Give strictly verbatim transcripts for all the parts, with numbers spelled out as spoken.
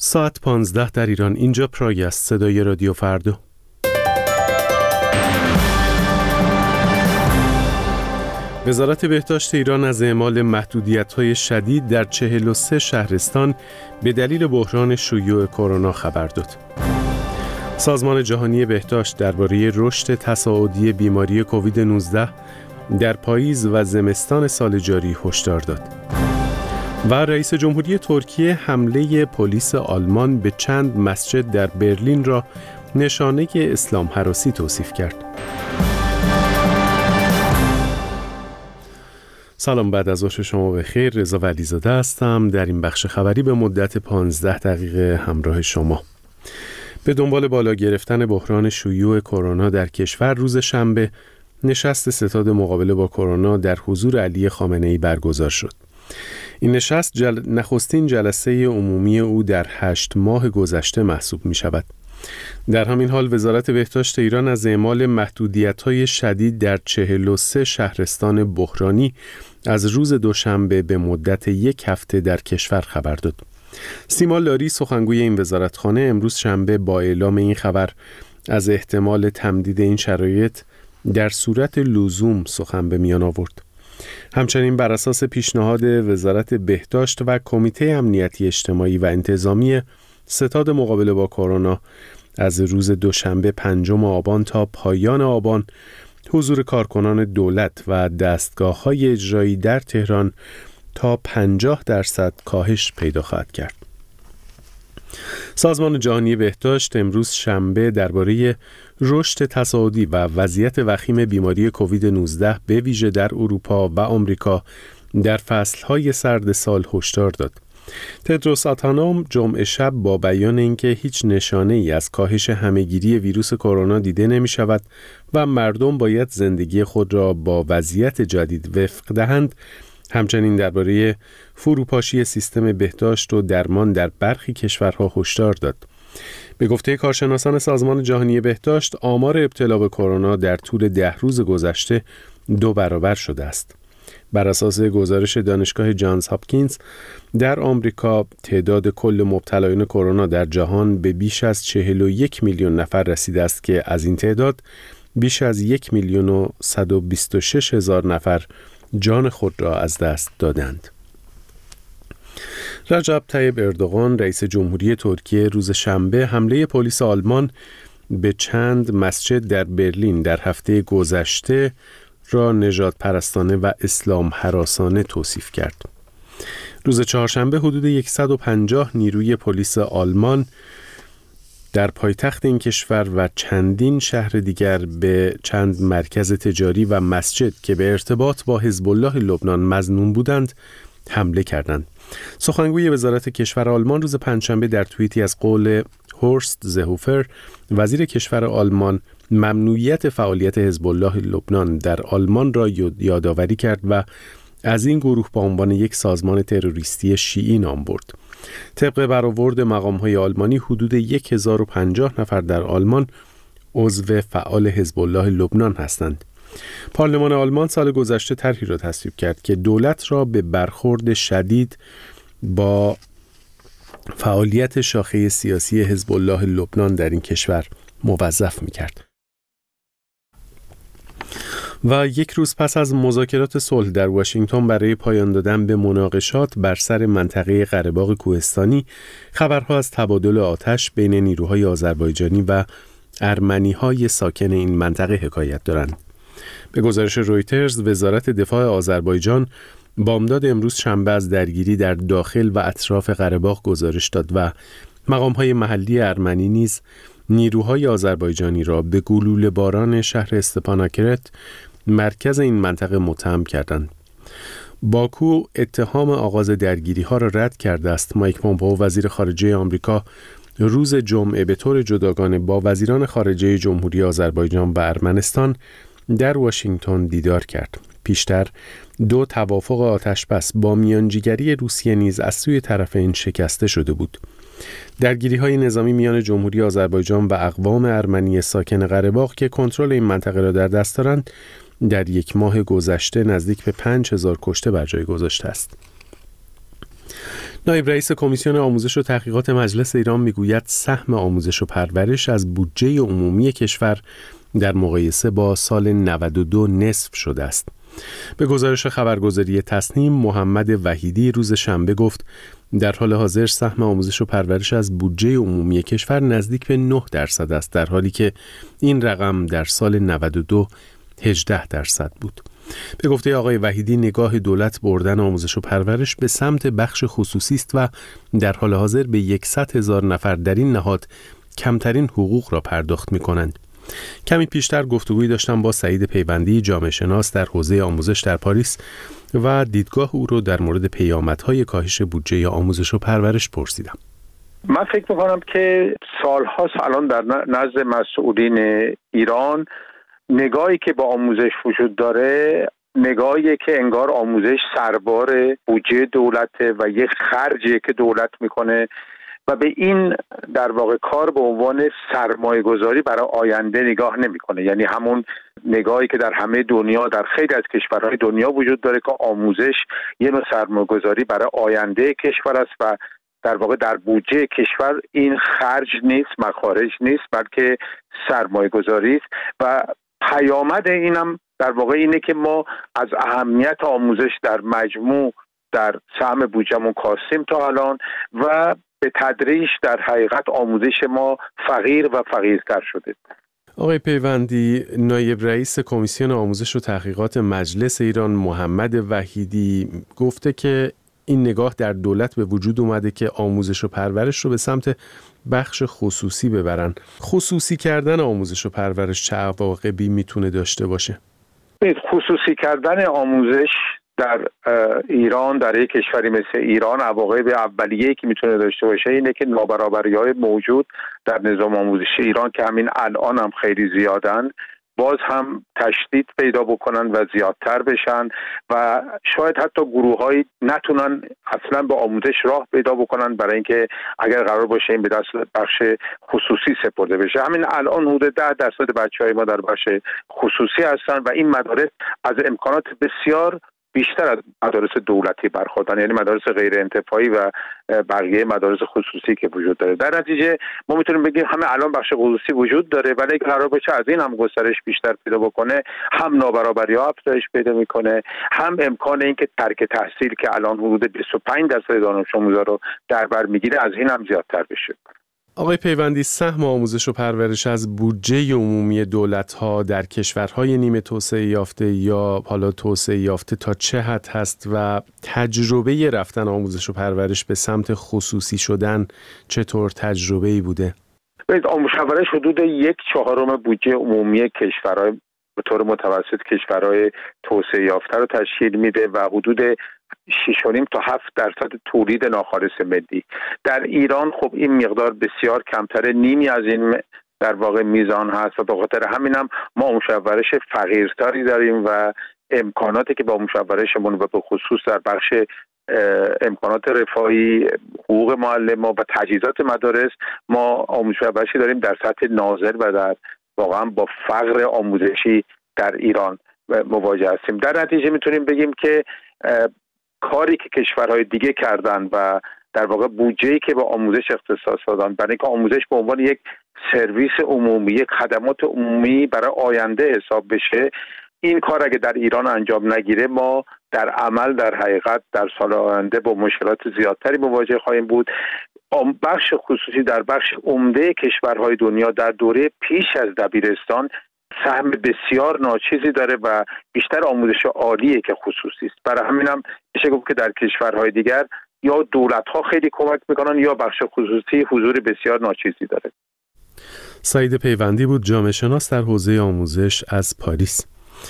ساعت پانزده در ایران. اینجا پراگ است، صدای رادیو فردا. وزارت بهداشت ایران از اعمال محدودیت‌های شدید در چهل و سه شهرستان به دلیل بحران شیوع کرونا خبر داد. سازمان جهانی بهداشت درباره رشد تصاعدی بیماری کووید نوزده در پاییز و زمستان سال جاری هشدار داد. و رئیس جمهوری ترکیه حمله پلیس آلمان به چند مسجد در برلین را نشانه اسلام هراسی توصیف کرد. سلام، بعد از ظهر شما بخیر. رضا ولیزاده هستم. در این بخش خبری به مدت پانزده دقیقه همراه شما. به دنبال بالا گرفتن بحران شیوع کرونا در کشور، روز شنبه نشست ستاد مقابله با کرونا در حضور علی خامنه‌ای برگزار شد. این نشست جل... نخستین جلسه عمومی او در هشت ماه گذشته محسوب می شود. در همین حال وزارت بهداشت ایران از اعمال محدودیت‌های شدید در چهل و سه شهرستان بحرانی از روز دوشنبه به مدت یک هفته در کشور خبر داد. سیما لاری، سخنگوی این وزارتخانه، امروز شنبه با اعلام این خبر از احتمال تمدید این شرایط در صورت لزوم سخن به میان آورد. همچنین بر اساس پیشنهاد وزارت بهداشت و کمیته امنیتی اجتماعی و انتظامی ستاد مقابله با کرونا، از روز دوشنبه پنجم آبان تا پایان آبان حضور کارکنان دولت و دستگاه‌های اجرایی در تهران تا پنجاه درصد کاهش پیدا خواهد کرد. سازمان جهانی بهداشت امروز شنبه درباره رشد تصاعدی و وضعیت وخیم بیماری کووید نوزده به ویژه در اروپا و آمریکا در فصل‌های سرد سال هشدار داد. تدروس آدهانوم جمعه شب با بیان اینکه هیچ نشانه‌ای از کاهش همه‌گیری ویروس کرونا دیده نمی‌شود و مردم باید زندگی خود را با وضعیت جدید وفق دهند، همچنین درباره فروپاشی سیستم بهداشت و درمان در برخی کشورها هشدار داد. به گفته کارشناسان سازمان جهانی بهداشت، آمار ابتلا به کرونا در طول ده روز گذشته دو برابر شده است. بر اساس گزارش دانشگاه جانز هاپکینز، در آمریکا تعداد کل مبتلایان کرونا در جهان به بیش از چهل و یک میلیون نفر رسیده است که از این تعداد بیش از یک میلیون و صد و بیست و شش هزار نفر جان خود را از دست دادند. رجب طیب اردوغان، رئیس جمهوری ترکیه، روز شنبه حمله پلیس آلمان به چند مسجد در برلین در هفته گذشته را نژاد پرستانه و اسلام هراسانه توصیف کرد. روز چهارشنبه حدود صد و پنجاه نیروی پلیس آلمان در پایتخت این کشور و چندین شهر دیگر به چند مرکز تجاری و مسجد که به ارتباط با حزب الله لبنان مظنون بودند حمله کردند. سخنگوی وزارت کشور آلمان روز پنجشنبه در توییتی از قول هورست زهوفر، وزیر کشور آلمان، ممنوعیت فعالیت حزب الله لبنان در آلمان را یادآوری کرد و از این گروه به عنوان یک سازمان تروریستی شیعی نام برد. طبق برآورد مقام‌های آلمانی، حدود هزار و پنجاه نفر در آلمان عضو فعال حزب الله لبنان هستند. پارلمان آلمان سال گذشته طرحی را تصویب کرد که دولت را به برخورد شدید با فعالیت شاخه سیاسی حزب الله لبنان در این کشور موظف می‌کرد. و یک روز پس از مذاکرات صلح در واشنگتن برای پایان دادن به مناقشات بر سر منطقه قره‌باغ کوهستانی، خبرها از تبادل آتش بین نیروهای آذربایجانی و ارمنی‌های ساکن این منطقه حکایت دارند. به گزارش رویترز، وزارت دفاع آذربایجان بامداد امروز شنبه از درگیری در داخل و اطراف قره‌باغ گزارش داد و مقام‌های محلی ارمنی نیز نیروهای آذربایجانی را به گلوله باران شهر استپاناکرت، مرکز این منطقه، متهم کردند. باکو اتهام آغاز درگیری‌ها را رد کرده است. مایک پومپئو، وزیر خارجه آمریکا، روز جمعه به طور جداگانه با وزیران خارجه جمهوری آذربایجان و ارمنستان در واشنگتن دیدار کرد. پیشتر دو توافق آتش‌بس با میانجیگری روسیه نیز از سوی طرفین شکسته شده بود. درگیری‌های نظامی میان جمهوری آذربایجان و اقوام ارمنی ساکن قره‌باغ که کنترل این منطقه را در دست دارند، در یک ماه گذشته نزدیک به پنج هزار کشته بر جای گذاشته است. نایب رئیس کمیسیون آموزش و تحقیقات مجلس ایران میگوید سهم آموزش و پرورش از بودجه عمومی کشور در مقایسه با سال نود و دو نصف شده است. به گزارش خبرگزاری تصنیم، محمد وحیدی روز شنبه گفت در حال حاضر سهم آموزش و پرورش از بودجه عمومی کشور نزدیک به نه درصد است، در حالی که این رقم در سال نود و دو هجده درصد بود. به گفته آقای وحیدی، نگاه دولت بردن آموزش و پرورش به سمت بخش خصوصی است و در حال حاضر به صد هزار نفر در این نهاد کمترین حقوق را پرداخت می کنند. کمی پیشتر گفتگویی داشتم با سعید پیوندی، جامعه شناس در حوزه آموزش در پاریس، و دیدگاه او رو در مورد پیامدهای کاهش بودجه آموزش و پرورش پرسیدم. من فکر می‌کنم که سال‌هاست الان در نزد مسئولین ایران نگاهی که با آموزش وجود داره، نگاهی که انگار آموزش سربار بودجه دولته و یک خرجی که دولت میکنه و به این در واقع کار به عنوان سرمایه گذاری برای آینده نگاه نمیکنه. یعنی همون نگاهی که در همه دنیا، در خیلی از کشورهای دنیا وجود داره که آموزش یه نوع سرمایه گذاری برای آینده کشور است و در واقع در بودجه کشور این خرج نیست، مخارج نیست، بلکه سرمایه گذاری است. و پیامد اینم در واقع اینه که ما از اهمیت آموزش در مجموع در سهم بودجه‌مون کاستیم تا الان و به تدریج در حقیقت آموزش ما فقیر و فقیرتر شده. آقای پیوندی، نایب رئیس کمیسیون آموزش و تحقیقات مجلس ایران محمد وحیدی گفته که این نگاه در دولت به وجود اومده که آموزش و پرورش رو به سمت بخش خصوصی ببرن. خصوصی کردن آموزش و پرورش چه عواقبی میتونه داشته باشه؟ خصوصی کردن آموزش در ایران، در یک کشوری مثل ایران، عواقب اولیه‌ای که میتونه داشته باشه اینه که نابرابری‌های موجود در نظام آموزشی ایران که همین الان هم خیلی زیادن، باز هم تشدید پیدا بکنن و زیادتر بشن و شاید حتی گروه‌هایی نتونن اصلا به آموزش راه پیدا بکنن، برای اینکه اگر قرار باشه این به دست بخش خصوصی سپرده بشه. همین الان حدود ده درصد بچه‌های ما در بخش خصوصی هستن و این مدارس از امکانات بسیار بیشتر از مدارس دولتی برخوردن، یعنی مدارس غیر انتفاعی و بقیه مدارس خصوصی که وجود داره. در نتیجه ما میتونیم بگیم همه الان بخش خصوصی وجود داره، ولی اگه قرار باشه از این هم گسترش بیشتر پیدا بکنه، هم نابرابری‌ها افزایش پیدا میکنه، هم امکان این که ترک تحصیل که الان حدود بیست و پنج درصد دانش آموزا رو در بر میگیره از این هم زیادتر بشه. آقای پیوندی، سهم آموزش و پرورش از بودجه عمومی دولت‌ها در کشورهای نیمه توسعه یافته یا حالا توسعه یافته تا چه حد هست و تجربه رفتن آموزش و پرورش به سمت خصوصی شدن چطور تجربه‌ای بوده؟ آموزش و پرورش حدود یک چهارم بودجه عمومی کشورهای به طور متوسط کشورهای توسعه یافته رو تشکیل میده و حدود شش و نیم تا هفت درصد تولید ناخالص ملی. در ایران خب این مقدار بسیار کمتره، نیمی از این در واقع میزان هست و به خاطر همین هم ما آموزش و پرورش فقیرتری داریم و امکاناتی که با آموزش و پرورشمون و به خصوص در بخش امکانات رفاهی، حقوق معلم و تجهیزات مدارس، ما آموزش و پرورشی داریم در سطح نازل و در واقعا با فقر آموزشی در ایران مواجه هستیم. در نتیجه میتونیم بگیم که کاری که کشورهای دیگه کردن و در واقع بودجه‌ای که به آموزش اختصاص دادن برای اینکه آموزش به عنوان یک سرویس عمومی، یک خدمات عمومی برای آینده حساب بشه، این کار اگه در ایران انجام نگیره ما در عمل در حقیقت در سال آینده با مشکلات زیادتری مواجه خواهیم بود. بخش خصوصی در بخش عمده کشورهای دنیا در دوره پیش از دبیرستان سهم بسیار ناچیزی داره و بیشتر آموزش عالیه که خصوصی است. برای همینم میشه گفت که در کشورهای دیگر یا دولت‌ها خیلی کمک میکنن یا بخش خصوصی حضور بسیار ناچیزی داره. سعید پیوندی بود، جامعه شناس در حوزه آموزش از پاریس.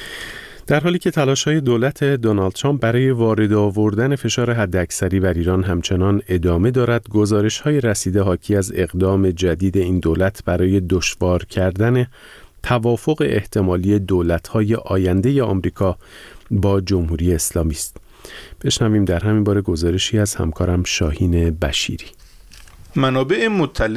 در حالی که تلاش‌های دولت دونالد ترامپ برای وارد آوردن فشار حداکثری بر ایران همچنان ادامه دارد، گزارش‌های رسیده حاکی از اقدام جدید این دولت برای دشوار کردن توافق احتمالی دولت‌های آینده آمریکا با جمهوری اسلامی است. بشنویم در همین باره گزارشی از همکارم شاهین بشیری. منابع مطلع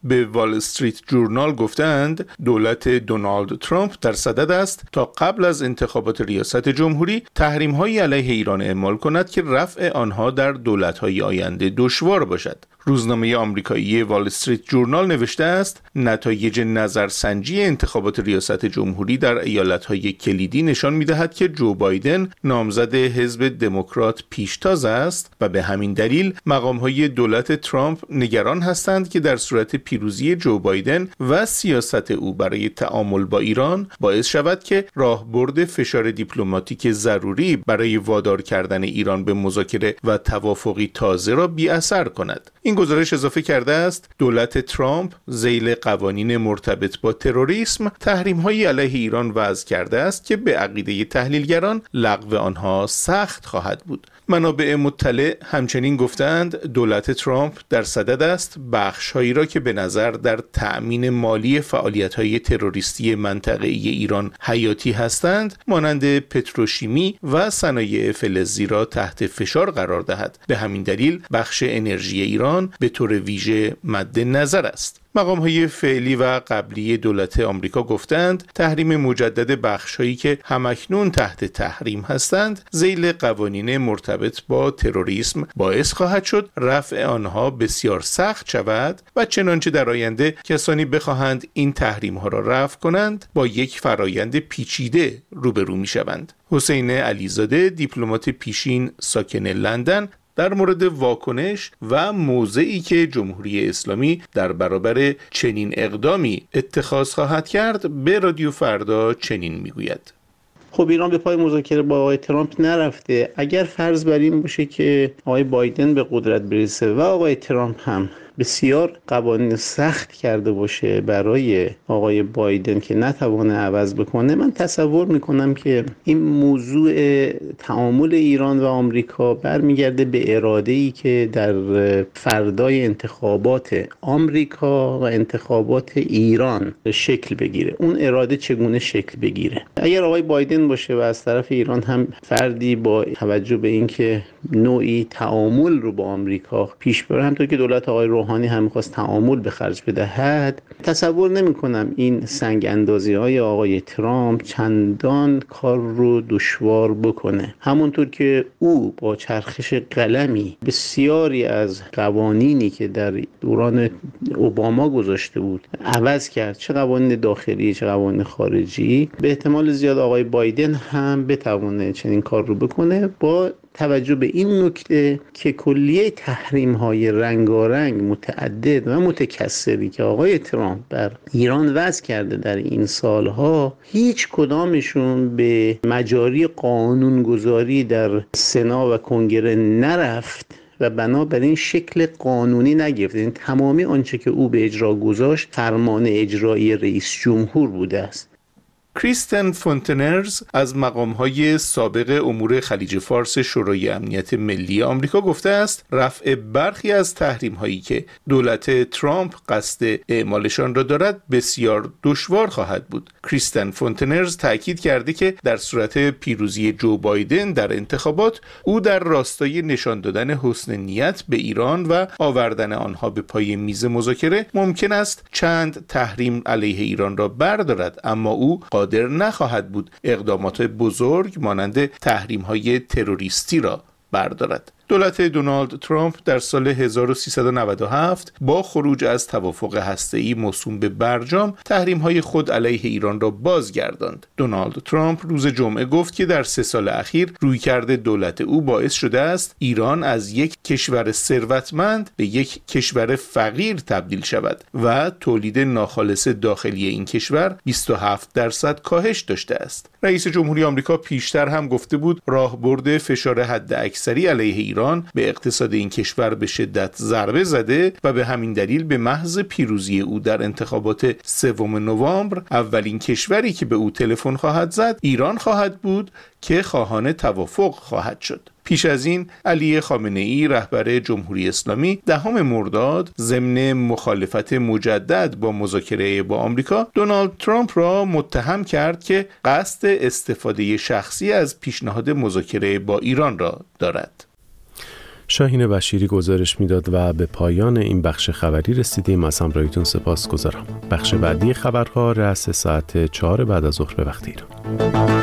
به وال استریت جورنال گفتند دولت دونالد ترامپ در صدد است تا قبل از انتخابات ریاست جمهوری تحریم‌های علیه ایران اعمال کند که رفع آنها در دولت‌های آینده دشوار باشد. روزنامه آمریکایی وال استریت جورنال نوشته است نتایج نظرسنجی انتخابات ریاست جمهوری در ایالت‌های کلیدی نشان می‌دهد که جو بایدن نامزد حزب دموکرات پیشتاز است و به همین دلیل مقام‌های دولت ترامپ نگران هستند که در صورت پیروزی جو بایدن و سیاست او برای تعامل با ایران باعث شود که راهبرد فشار دیپلماتیک ضروری برای وادار کردن ایران به مذاکره و توافقی تازه را بی‌اثر کند. این گزارش اضافه کرده است دولت ترامپ ذیل قوانین مرتبط با تروریسم تحریم‌های علیه ایران وضع کرده است که به عقیده تحلیلگران لغو آنها سخت خواهد بود. منابع مطلع همچنین گفتند دولت ترامپ در صدد است بخش‌هایی را که به نظر در تأمین مالی فعالیت‌های تروریستی منطقه‌ای ایران حیاتی هستند مانند پتروشیمی و صنایع فلزی را تحت فشار قرار دهد. به همین دلیل بخش انرژی ایران به طور ویژه مد نظر است. مقام‌های فعلی و قبلی دولت آمریکا گفتند تحریم مجدد بخش‌هایی که همکنون تحت تحریم هستند ذیل قوانین مرتبط با تروریسم باعث خواهد شد رفع آنها بسیار سخت شود و چنانچه در آینده کسانی بخواهند این تحریم‌ها را رفع کنند با یک فرایند پیچیده روبرو می‌شوند. حسین علیزاده دیپلمات پیشین ساکن لندن در مورد واکنش و موضعی که جمهوری اسلامی در برابر چنین اقدامی اتخاذ خواهد کرد به رادیو فردا چنین میگوید: خب ایران به پای مذاکره با آقای ترامپ نرفته. اگر فرض بر این باشه که آقای بایدن به قدرت برسه و آقای ترامپ هم بسیار قوانین سخت کرده باشه برای آقای بایدن که نتوانه عوض بکنه، من تصور میکنم که این موضوع تعامل ایران و آمریکا برمیگرده به اراده‌ای که در فردای انتخابات آمریکا و انتخابات ایران شکل بگیره. اون اراده چگونه شکل بگیره؟ اگر آقای بایدن باشه و از طرف ایران هم فردی با توجه به اینکه نوعی تعامل رو با آمریکا پیش بره، همونطور که دولت آقای روحانی هم می‌خواست تعامل به خرج بدهد، تصور نمی‌کنم این سنگ اندازی‌های آقای ترامپ چندان کار رو دشوار بکنه. همونطور که او با چرخش قلمی بسیاری از قوانینی که در دوران اوباما گذاشته بود عوض کرد، چه قوانین داخلی چه قوانین خارجی، به احتمال زیاد آقای بایدن هم بتونه چنین کار رو بکنه با توجه به این نکته که کلیه تحریم‌های رنگارنگ متعدد و متکثری که آقای ترامپ بر ایران وضع کرده در این سالها هیچ کدامشون به مجاری قانونگذاری در سنا و کنگره نرفت و بنابراین شکل قانونی نگرفت. این تمامی آنچه که او به اجرا گذاشت فرمان اجرایی رئیس جمهور بوده است. کریستن فونتنرز از مقام‌های سابق امور خلیج فارس شورای امنیت ملی آمریکا گفته است رفع برخی از تحریم‌هایی که دولت ترامپ قصد اعمالشان را دارد بسیار دشوار خواهد بود. کریستن فونتنرز تاکید کرده که در صورت پیروزی جو بایدن در انتخابات او در راستای نشان دادن حسن نیت به ایران و آوردن آنها به پای میز مذاکره ممکن است چند تحریم علیه ایران را بردارد، اما او قادر نخواهد بود اقدامات بزرگ مانند تحریم‌های تروریستی را بردارد. دولت دونالد ترامپ در سال هزار و سیصد و نود و هفت با خروج از توافق هسته‌ای موسوم به برجام تحریم‌های خود علیه ایران را بازگرداند. دونالد ترامپ روز جمعه گفت که در سه سال اخیر رویکرد دولت او باعث شده است ایران از یک کشور ثروتمند به یک کشور فقیر تبدیل شود و تولید ناخالص داخلی این کشور بیست و هفت درصد کاهش داشته است. رئیس جمهوری آمریکا پیشتر هم گفته بود راهبرد فشار حداکثری علیه ایران به اقتصاد این کشور به شدت ضربه زده و به همین دلیل به محض پیروزی او در انتخابات سوم نوامبر اولین کشوری که به او تلفن خواهد زد ایران خواهد بود که خواهان توافق خواهد شد. پیش از این علی خامنه‌ای رهبر جمهوری اسلامی دهم مرداد ضمن مخالفت مجدد با مذاکره با آمریکا دونالد ترامپ را متهم کرد که قصد استفاده شخصی از پیشنهاد مذاکره با ایران را دارد. شاهین بشیری گزارش میداد و به پایان این بخش خبری رسیدیم. از همراهیتون سپاسگزارم. بخش بعدی خبرها رأس ساعت چهار بعد از ظهر به وقت ایران.